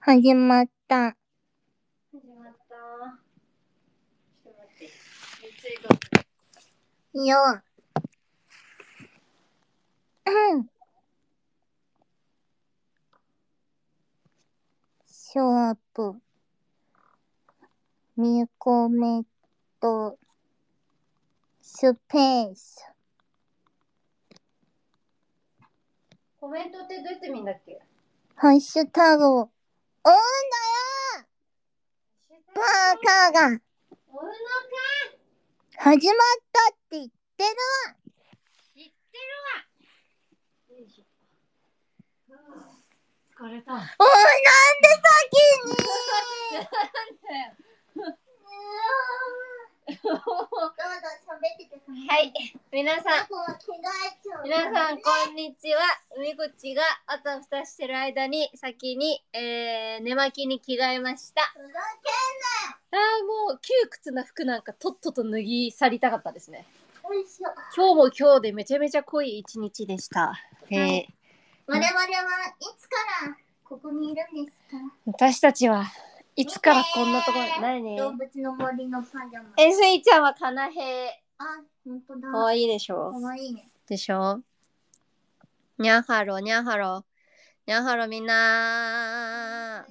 始まった。 始まった。ちょっと待って。リツイート。 よ。ショープ。ミコメとスペース。 コメントってどうやって見んだっけ？ ハッシュタグを追うんだよバーカーが。 追うのか。 始まったって言ってるわ。 知ってるわ。よいしょ。疲れた。 おい、なんで先になんだよ。 どうぞ喋ってください。 はい、皆さんこんにちは。みこちがあたふたしてる間に先に、寝巻きに着替えました。 ふざけんなよ。もう窮屈な服なんかとっとと脱ぎ去りたかったですね。 よいしょ。 今日も今日でめちゃめちゃ濃い一日でした。 我々はいつからここにいるんですか？ 私たちはいつからこんなところに。何？ 動物の森のパジャマ。 スイちゃんはかなへ。 あ、ほんとだ。 かわいいでしょ。 かわいいね。 でしょ。にゃはろにゃはろにゃはろみんな。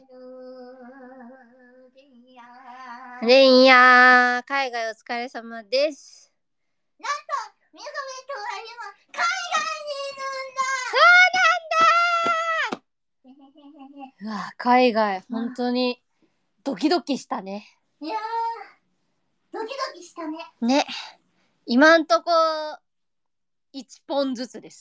レインや海外お疲れ様です。 なんとみこめとは今海外にいるんだ。 うわ、海外本当にドキドキしたね。 いやー、ドキドキしたね。 ね、今んとこ1本ずつです。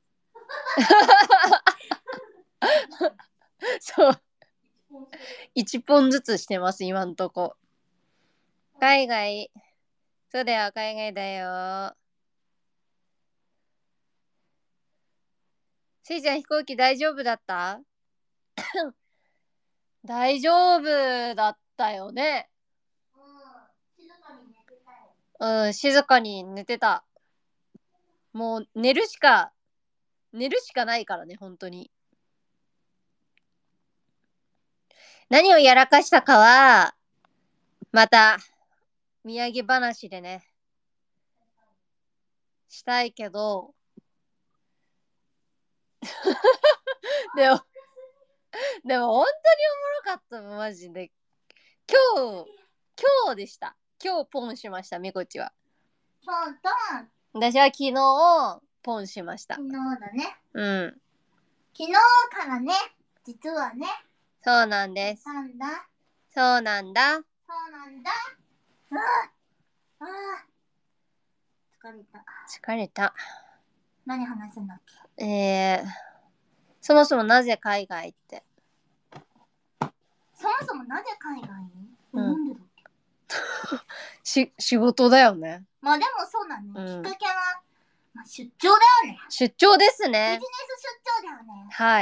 そう、1本ずつしてます今んとこ。海外、そうだよ、海外だよ。せいちゃん飛行機大丈夫だった？大丈夫だったよね。うん、静かに寝てた。もう寝るしかないからね、本当に。何をやらかしたかはまた土産話でねしたいけどでも本当におもろかったのマジで。今日でした。今日ポンしました。みこちは。 そうと私は昨日ポンしました。 昨日だね。 うん。 昨日からね、実はね。 そうなんです。 なんだ。 そうなんだ。 そうなんだ。疲れた。 疲れた。 何話すんだっけ？そもそもなぜ海外って。 そもそもなぜ海外に？なんでだっけ？仕事だよね。 まあでもそうだね。きっかけは、まあ、出張だよね。 出張ですね。 ビジネス出張だよね。 はい。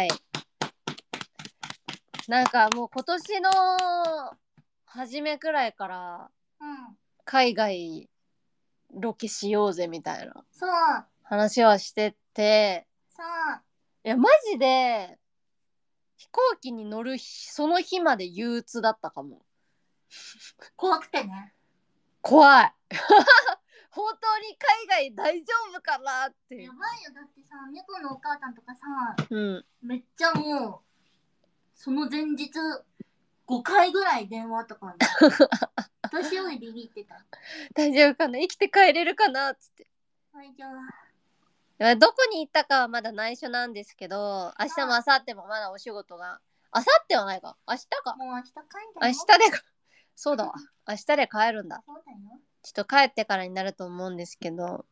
なんかもう今年の初めくらいから海外ロケしようぜみたいな話はしてて、いやマジで飛行機に乗るその日まで憂鬱だったかも。 怖くてね。 怖い。本当に海外大丈夫かなって。 やばいよ。だってさ、猫のお母さんとかさ、めっちゃもうその前日5回ぐらい電話とかね。私よりビビってた。 大丈夫かな、生きて帰れるかなっつって。 大丈夫。 どこに行ったかはまだ内緒なんですけど、明日も明後日もまだお仕事が。明後日はないか、明日か。 もう明日帰んだよ。 明日でそうだわ、明日で帰るんだ。 そうだよ。 ちょっと帰ってからになると思うんですけど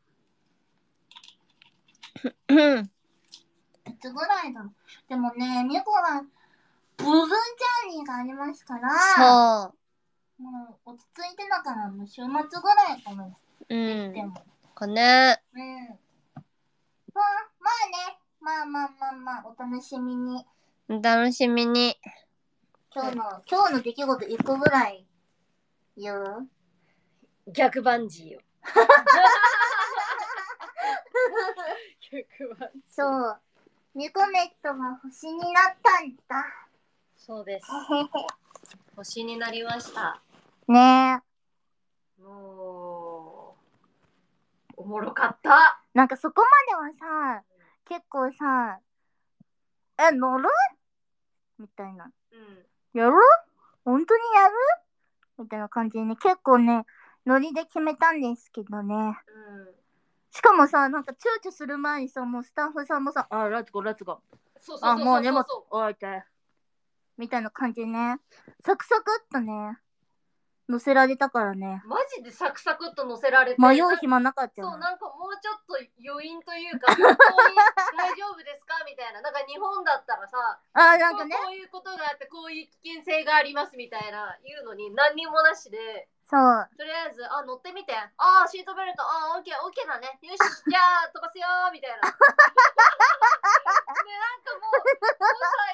いつぐらいだろう。でもね、みこは部分ジャーニーがありますから、そう、もう落ち着いてたからもう週末ぐらいかも。 かね。 まあね、お楽しみに。 お楽しみに。 今日の出来事1個ぐらい言う？ 逆バンジーよ。逆バンジー。 そう、ミコメットが星になったんだ。 そうです。星になりました。 ねえ。もう、おもろかった。 なんかそこまではさ、結構さ、乗るみたいな。やる本当にやるみたいな感じでね、結構ね、ノリで決めたんですけどね。しかもさ、なんか躊躇する前にさ、もうスタッフさんもさ、レッツゴー、レッツゴー。もう荷物置いて。みたいな感じでね、サクサクっとね、乗せられたからね。 マジでサクサクっと乗せられて。 迷う暇なかったよ。そう、なんかもうちょっと余韻というか、本当に大丈夫ですかみたいな。なんか日本だったらさ、 なんかね、 こういうことがあって、こういう危険性がありますみたいな言うのに何にもなしで、 そう。 とりあえず、乗ってみて。シートベルト、オッケー、オッケーだね。よし、じゃあ飛ばすよーみたいな。ね、なんかもうさ、もう飛ぶの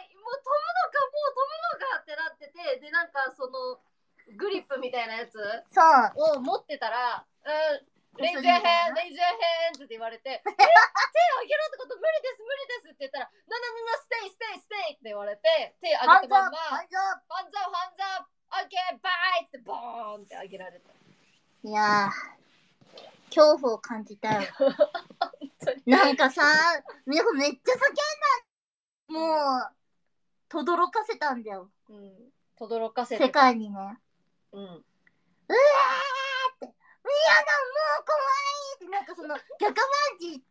かってなってて、で、なんかその、グリップみたいなやつを持ってたら、レイズヤヘンって言われて、手あげろってこと無理ですって言ったら、ステイって言われて、手あげたまま、ハンズアップオッケーバイってボーンってあげられた。 いやー、恐怖を感じたよ。なんかさ、めっちゃ叫んだ。もう、とどろかせたんだよ。 とどろかせて世界にね。うわーって。嫌だ、もう怖いって、なんかその、逆バンジーって、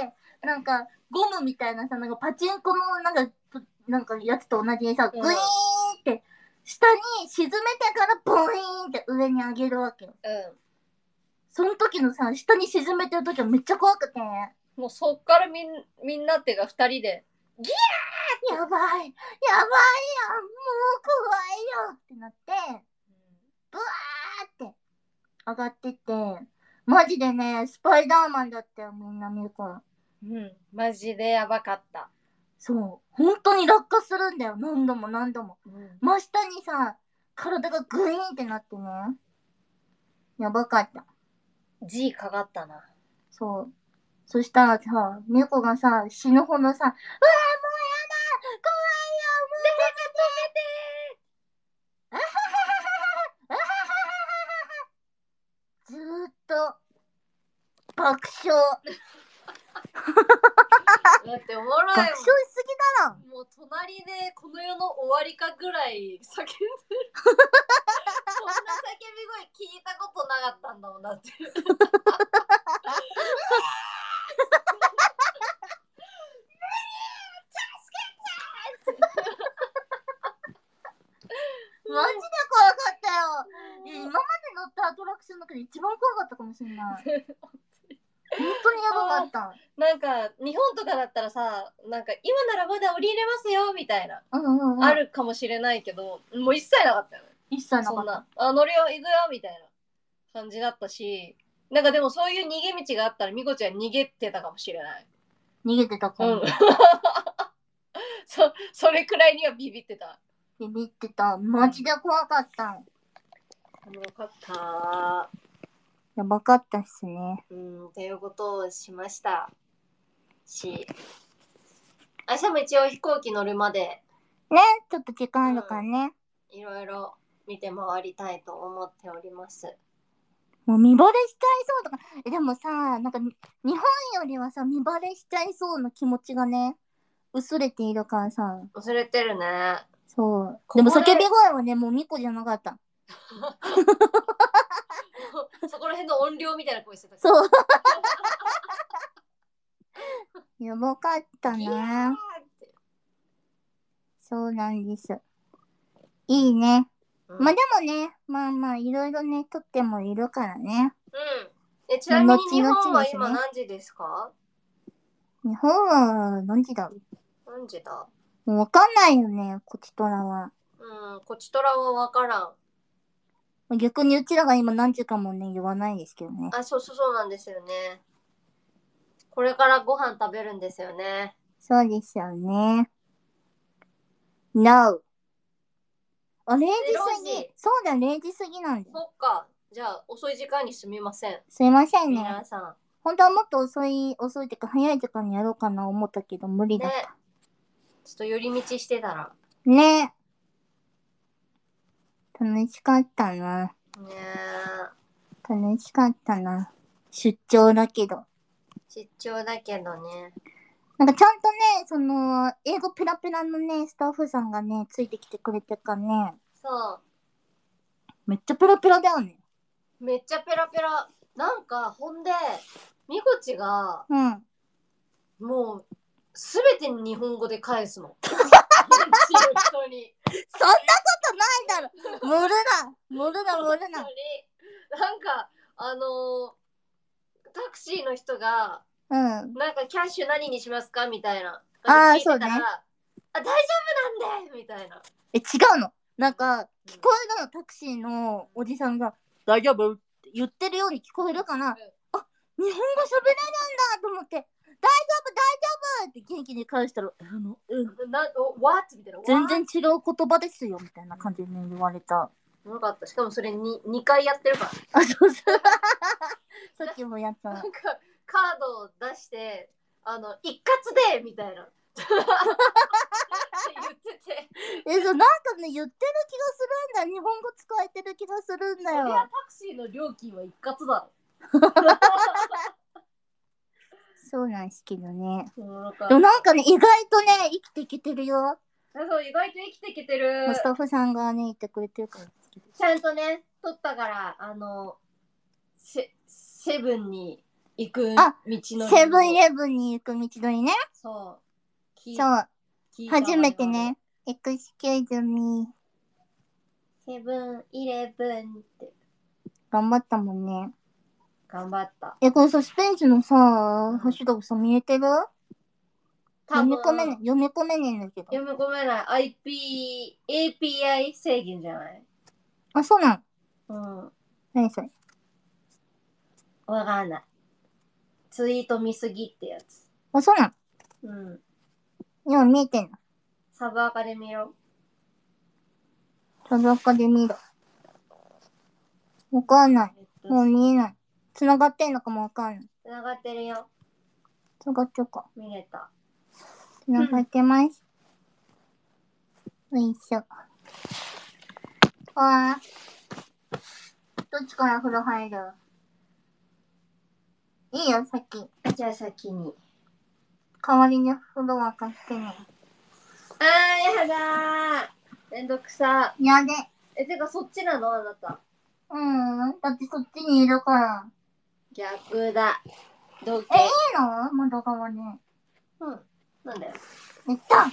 なんか、ゴムみたいなさ、なんかパチンコのなんかやつと同じにさ、グイーンって、下に沈めてからボイーンって上に上げるわけよ。その時のさ、下に沈めてる時はめっちゃ怖くて。 もうそっからみんなっていうか2人で、ギャーやばいやん、もう怖いよってなって、ブワーって上がってって、マジでね、スパイダーマンだったよ、みんな見るから。 マジでやばかった。 そう、本当に落下するんだよ、何度も。真下にさ、体がグイーンってなってね。やばかった。 G かかったな。 そう。そしたらさ、猫がさ、死ぬほどさ、うわーもうやだ怖いよもう止めてーあははははずーっと爆笑。 だっておもろいもん。 爆笑しすぎだな。 もう隣でこの世の終わりかぐらい叫んでる。そんな叫び声聞いたことなかったんだもんだって。 マジで怖かったよ。今まで乗ったアトラクションの中で一番怖かったかもしれない。本当にやばかった。 なんか日本とかだったらさ、なんか今ならまだ降りれますよみたいな、あるかもしれないけど、もう一切なかったよね。 一切なかった。そんな乗るよ行くよみたいな感じだったし、なんかでもそういう逃げ道があったらみこちゃん逃げてたかもしれない。 逃げてたかも。 それくらいにはビビってた。 ビビってた。マジで怖かった。 よかった。 やばかったっすね。 っていうことをしましたし、明日も一応飛行機乗るまでね、ちょっと時間あるからね、 いろいろ見て回りたいと思っております。 もう見バレしちゃいそうとか。でもさ、なんか日本よりはさ、見バレしちゃいそうの気持ちがね、薄れているからさ。 薄れてるね。 そう。でも叫び声はね、もうミコじゃなかった。 そこら辺の音量みたいな声してた。 そう。やばかったな。そうなんです。いいね。まあでもね、まあいろいろね、撮ってもいるからね。 ちなみに日本は今何時ですか？ 日本は何時だろう？ 何時だ？ もうわかんないよね、こちとらは。 こちとらはわからん。 逆にうちらが今何時かもね、言わないですけどね。 そうなんですよね。これからご飯食べるんですよね。 そうですよね。No。0時過ぎ。そうだ、0時過ぎなんだよ。 そっか。じゃあ、遅い時間にすみません。 すいませんね。 皆さん。 本当はもっと遅いってか早い時間にやろうかな思ったけど無理だった。 ね、ちょっと寄り道してたら。 ね。 楽しかったな。 ねえ。楽しかったな。出張だけど。 出張だけどね。 なんかちゃんとね、英語ペラペラのね、スタッフさんがね、ついてきてくれてからね。 そう。 めっちゃペラペラだよね。 めっちゃペラペラ。なんか、ほんで、みこちが、もう、すべて日本語で返すの。人に。 そんなことないだろ。盛るな。 なんか、タクシーの人が、なんかキャッシュ何にしますかみたいな。聞いてたら、大丈夫なんでみたいな。 違うの。なんか、聞こえるの、タクシーのおじさんが、大丈夫って言ってるように聞こえるかな。あ、日本語喋れるんだと思って、大丈夫って元気に返したら、 what? みたいな。 全然違う言葉ですよ、みたいな感じで言われた。 よかった。しかもそれに2回やってるから。 あ、そう。さっきもやった。 なんか、カードを出して、一括でみたいな。言ってて。 なんかね、言ってる気がするんだ。日本語使えてる気がするんだよ。 そりゃタクシーの料金は一括だろ。 そうなんですけどね。でもなんかね、意外とね、生きていけてるよ。 そう、意外と生きていけてる。 スタッフさんがね、言ってくれてるから。 ちゃんとね、撮ったから、セブンに行く道のり。 セブンイレブンに行く道のりね。 そう。 そう。初めてね、エクスキューズミー。 セブンイレブンって。 頑張ったもんね。 頑張った。 このサスペンスのさ、ハッシュタグさ、見えてる？読み込めねえんだけど。 読み込めない。API 制限じゃない？ あ、そうなの？うん。 何それ？ わかんない。ツイート見すぎってやつ。 あ、そうなの？うん。 今見えてんの？ サブアカで見ろ。 サブアカで見ろ。わかんない。もう見えない。繋がってんのかもわかんない。 繋がってるよ。 繋がっちゃうか。 見れた。 繋がってます。よいしょ。わー。どっちから風呂入る？いいよ、先。 じゃあ先に。 代わりに風呂沸かしてね。 やだー。めんどくさ。 やで。 てかそっちなのあなた。 だってそっちにいるから。 逆だ。どけ。 いいの？窓側ね。 なんだよ。 ベッ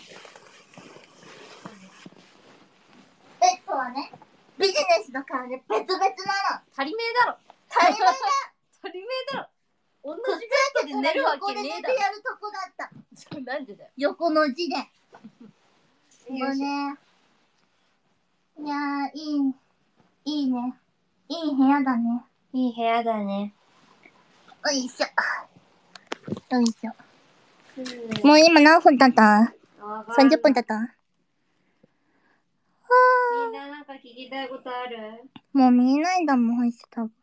ドはね、ビジネスだからね、別々なの。 足りめえだろ。 足りめえだ。 足りめえだろ。同じベッドで寝るわけねえだろ。横で寝てやるとこだった。なんでだよ。 横の字で。これね。いやー、いいね。いい部屋だね。 いい部屋だね。 よいしょ。よいしょ。もう今何分経った？ 30 分経った？ みんななんか聞きたいことある？ もう見えないんだもん、ハッシュタグ。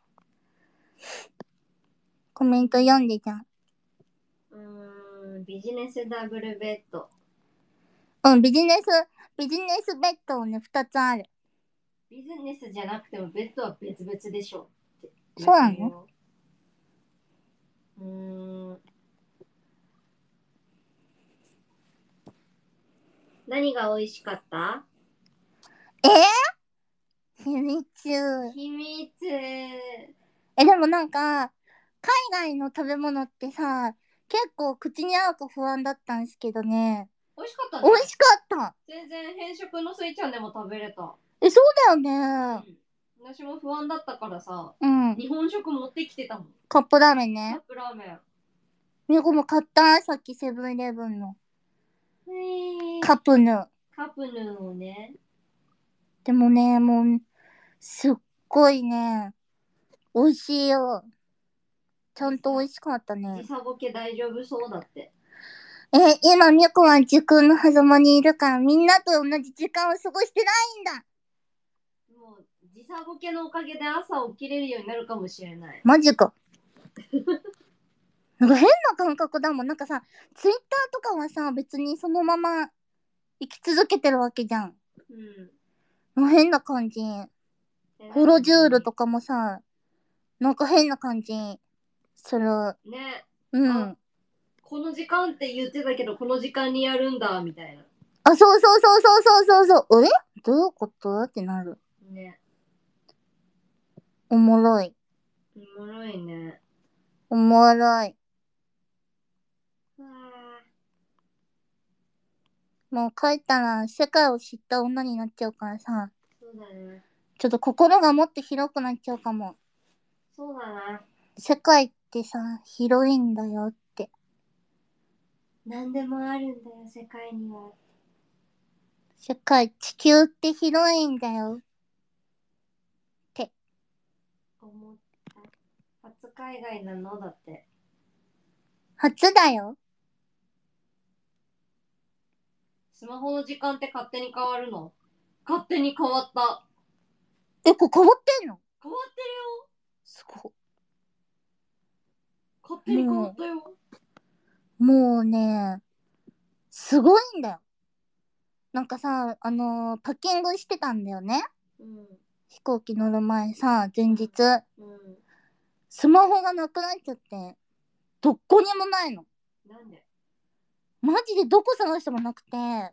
コメント読んでじゃん。 ビジネスダブルベッド。 ビジネスベッドをね、2つある。 ビジネスじゃなくてもベッドは別々でしょ。 そうなの？ 何が美味しかった？ 秘密。 秘密。 でもなんか、海外の食べ物ってさ、結構口に合うか不安だったんですけどね。 美味しかったね。 美味しかった。 全然偏食のスイちゃんでも食べれた。 そうだよね。 私も不安だったからさ、 日本食持ってきてたもん。 カップラーメンね。 カップラーメン。 みこも買った？さっきセブンイレブンの。カップヌー。 カップヌーをね。 でもね、もう、すっごいね、美味しいよ。ちゃんと美味しかったね。 時差ボケ大丈夫そうだって。 今、みこは時空の狭間にいるから、みんなと同じ時間を過ごしてないんだ。 もう、時差ボケのおかげで朝起きれるようになるかもしれない。 マジか。なんか変な感覚だもん。なんかさ、ツイッターとかはさ、別にそのまま生き続けてるわけじゃん。 もう変な感じ。ホロジュールとかもさ、なんか変な感じする。 ね。 うん。 この時間って言ってたけど、この時間にやるんだ、みたいな。 あ、そうそうそうそうそうそうそう。どういうことってなる。 ね。 おもろい。 おもろいね。 おもろい。もう帰ったら世界を知った女になっちゃうからさ。 そうだね。 ちょっと心がもっと広くなっちゃうかも。 そうだな。 世界ってさ、広いんだよって。 何でもあるんだよ、世界には。 世界、地球って広いんだよ。って。 思った。初海外なのだって。 初だよ。 スマホの時間って勝手に変わるの？勝手に変わった。 これ変わってんの？ 変わってるよ。 すごい。 勝手に変わったよ。 もうね、すごいんだよ。なんかさ、パッキングしてたんだよね。うん、飛行機乗る前さ、前日、うん。スマホがなくなっちゃって、どこにもないの。 なんで？ マジでどこ探してもなくて、なん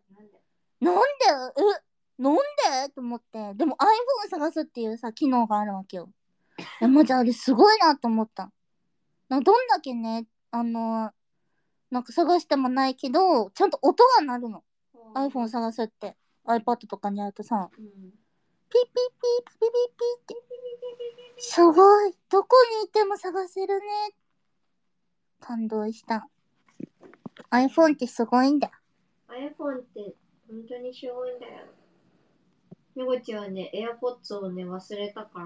でと思って。でも iPhone 探すっていうさ、機能があるわけよ。マジあれすごいなと思った。どんだけね、なんか探してもないけど、ちゃんと音が鳴るの。iPhone 探すって。iPad とかにあるとさ、ピーピーピーピーピーピーピーって。すごい。どこにいても探せるね。感動した。iPhone ってすごいんだ。 iPhone って本当にすごいんだよ。みごちはね、AirPods をね、忘れたから、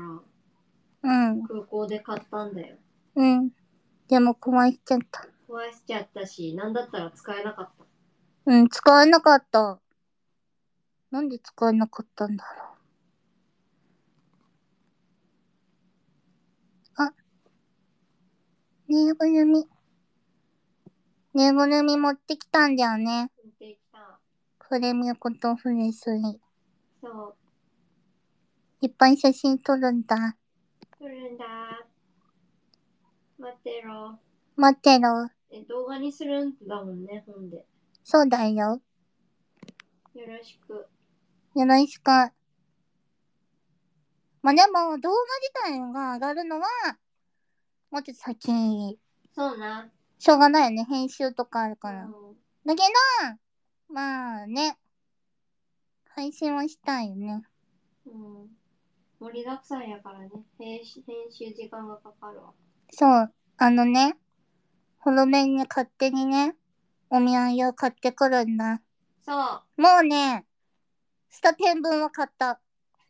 うん。空港で買ったんだよ。 うん。でも壊しちゃった。 壊しちゃったし、なんだったら使えなかった。 うん、使えなかった。なんで使えなかったんだろう。あ、ぬいぐるみ。ぬいぐるみ持ってきたんだよね。 持ってきた。 フレミコとフレスリ。 そう。 いっぱい写真撮るんだ。 撮るんだ。待ってろ。 待ってろ。 動画にするんだもんね、本で。 そうだよ。 よろしく。 よろしく。まあ、でも、動画自体が上がるのは、もうちょっと先。 そうな。 しょうがないよね。編集とかあるから。だけど、まあね。配信はしたいよね。 うん。盛りだくさんやからね。編集時間がかかるわ。 そう。ホロメンに勝手にね、お土産を買ってくるんだ。 そう。 もうね、スタ天分は買った。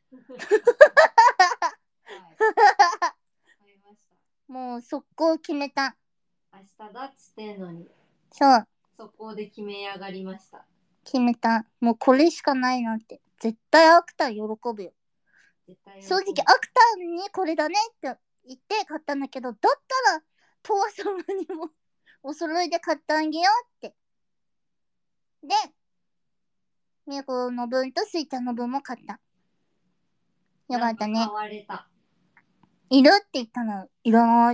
もう速攻決めた。 明日だっつってんのに。 そう。 速攻で決め上がりました。 決めた。もうこれしかないなって。絶対アクター喜ぶよ。正直アクターにこれだねって言って買ったんだけど、だったらトワ様にもお揃いで買ってあげようって。で、みゆこの分とスイちゃんの分も買った。よかったね。 買われた。 いるって言ったの、いらない。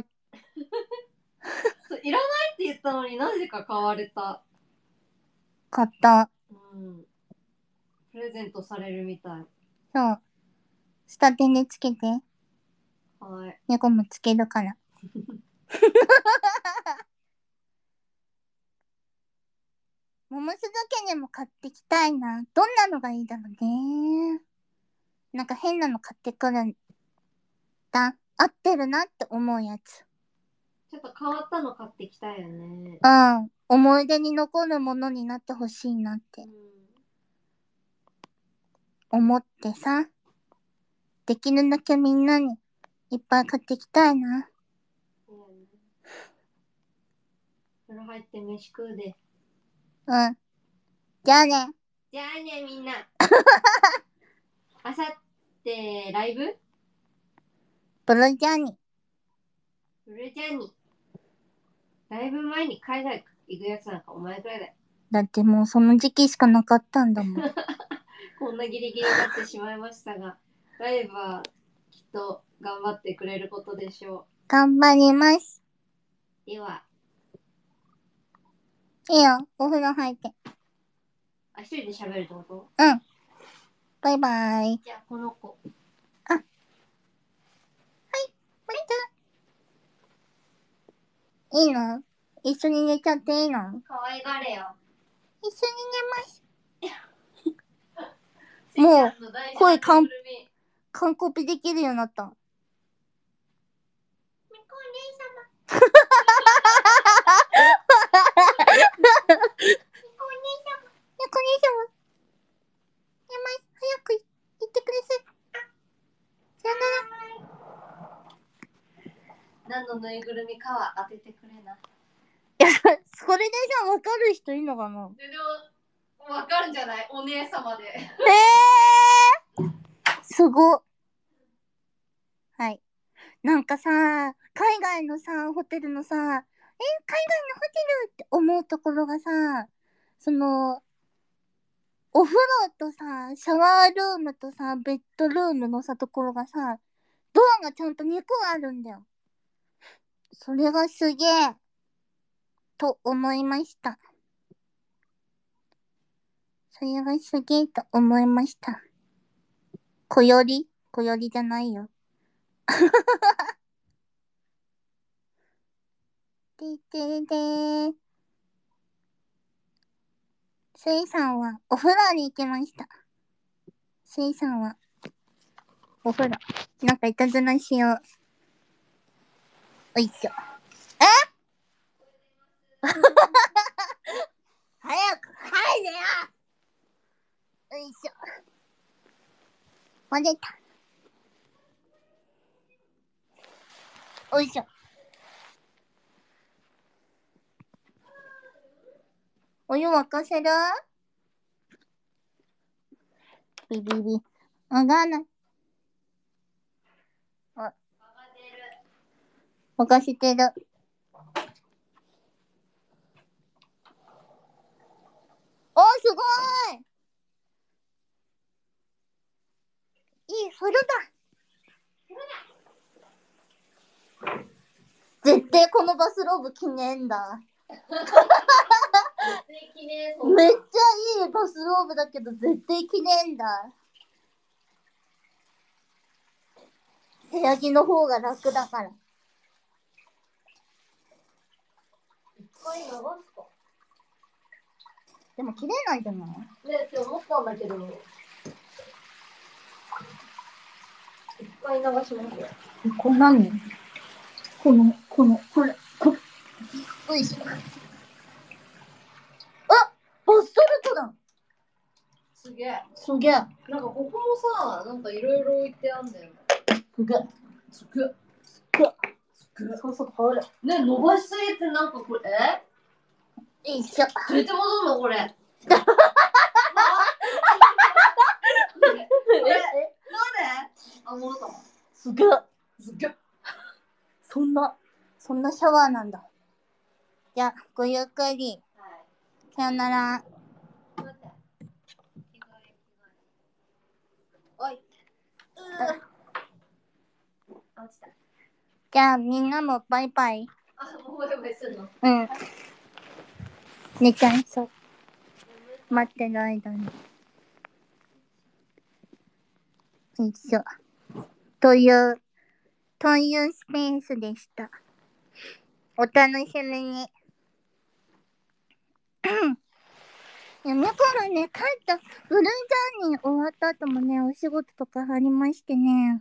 いらないって言ったのになぜか買われた。 買った。 うん。プレゼントされるみたい。 そう。スタテンでつけて。 はい。 猫もつけるから。モモスだけでも買ってきたいな。どんなのがいいだろうね。なんか変なの買ってくるんだ。合ってるなって思うやつ。 ちょっと変わったの買ってきたいよね。 うん。思い出に残るものになってほしいなって。思ってさ。できるだけみんなにいっぱい買ってきたいな。 風呂入って飯食うで。 うん。じゃあね。 じゃあね、みんな。あさってライブ？ ブルージャーニー。 ブルージャーニー。ライブ前に海外行くやつなんかお前くらいだよ。 だってもうその時期しかなかったんだもん。 こんなギリギリになってしまいましたが、ライブはきっと頑張ってくれることでしょう。 頑張ります。 では。 いいよ、お風呂入って。 あ、一人で喋るってこと？ うん。バイバイ。 じゃあ、この子。 あ。はい、バイバイ。いいの？一緒に寝ちゃっていいの？ 可愛がれよ。 一緒に寝ます。もう、声完コピできるようになった。みこお姉様。みこお姉様。みこお姉様。寝ます。早く行ってください。さよなら。何のぬいぐるみかは当ててくれな。 いや、それでさ、わかる人いるのかな？ でも、わかるんじゃない？お姉様で。 すご。はい。なんかさ、海外のさ、ホテルのさ、海外のホテルって思うところがさ、その、お風呂とさ、シャワールームとさ、ベッドルームのさ、ところがさ、ドアがちゃんと2個あるんだよ。それがすげえ、と思いました。それがすげえと思いました。小よりじゃないよ。でででスイさんはお風呂に行きました。スイさんはお風呂。なんかいたずらしよう。おいしょ。早く入れよ。おいしょ。割れた。おいしょ。お湯沸かせる？ビビビ。わかんない。あ、沸かしてる。お、すごい。いい風呂だ。絶対このバスローブ着ねえんだ。めっちゃいいバスローブだけど絶対着ねえんだ。部屋着の方が楽だから。一回流すか。でも着れないじゃない？ねって思ったんだけど。一回流しますよ。これ何？これ。よいしょ。あ、バスソルトだ。 すげえ。 すげえ。 なんかここもさ、なんかいろいろ置いてあんだよね。 すげえ。そうそう、これ。 ね、伸ばしすぎてなんかこれ、 よいしょ。 連れて戻るのこれ。なんで？あ、戻ったわ。 すげえ。そんなシャワーなんだ。じゃあ、ごゆっくり。はい、さよなら。おい。落ちた。じゃあ、みんなもバイバイ。 あ、もうバイバイするの？ うん。寝ちゃいそう。待ってる間に。よいしょ。というスペースでした。お楽しみに。いや、だからね、帰った、ブルージャーニー終わった後もね、お仕事とかありましてね。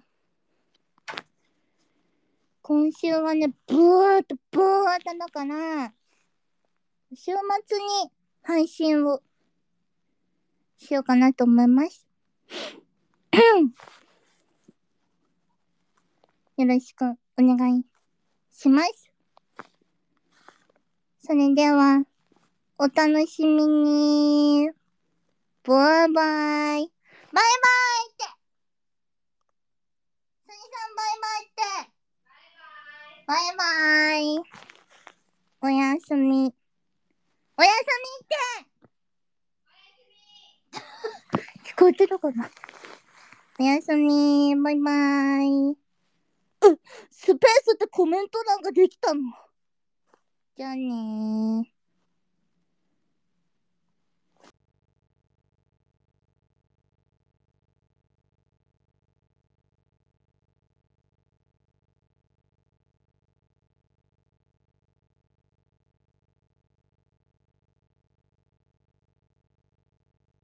今週はね、ブワーっとだから、週末に配信をしようかなと思います。よろしくお願いします。それでは、お楽しみに。バイバイ。バイバイって。すにさんバイバイって。バイバイ。おやすみ。おやすみって。おやすみ。聞ここえてたかな。おやすみ、バイバイ。スペースってコメント欄ができたの。じゃあねー。